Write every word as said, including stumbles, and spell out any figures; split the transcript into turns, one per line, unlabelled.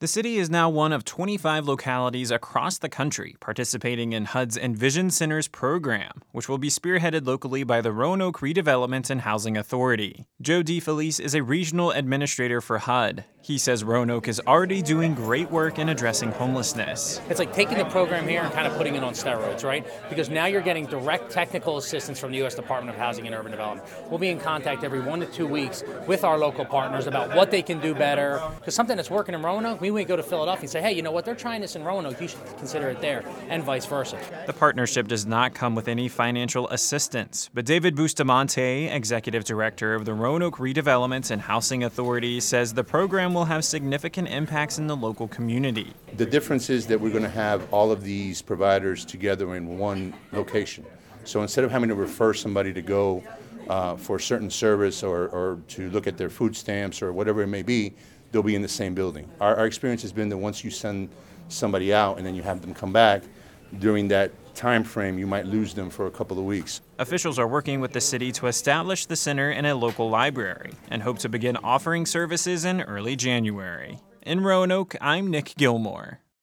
The city is now one of twenty-five localities across the country participating in H U D's Envision Centers program, which will be spearheaded locally by the Roanoke Redevelopment and Housing Authority. Joe DeFelice is a regional administrator for H U D. He says Roanoke is already doing great work in addressing homelessness.
It's like taking the program here and kind of putting it on steroids, right? Because now you're getting direct technical assistance from the U S Department of Housing and Urban Development. We'll be in contact every one to two weeks with our local partners about what they can do better. Because something that's working in Roanoke, we may go to Philadelphia and say, hey, you know what, they're trying this in Roanoke, you should consider it there, and vice versa.
The partnership does not come with any financial assistance, but David Bustamante, executive director of the Roanoke Redevelopment and Housing Authority, says the program will have significant impacts in the local community.
The difference is that we're going to have all of these providers together in one location. So instead of having to refer somebody to go uh, for a certain service or, or to look at their food stamps or whatever it may be, they'll be in the same building. Our, our experience has been that once you send somebody out and then you have them come back, during that time frame, you might lose them for a couple of weeks.
Officials are working with the city to establish the center in a local library and hope to begin offering services in early January. In Roanoke, I'm Nick Gilmore.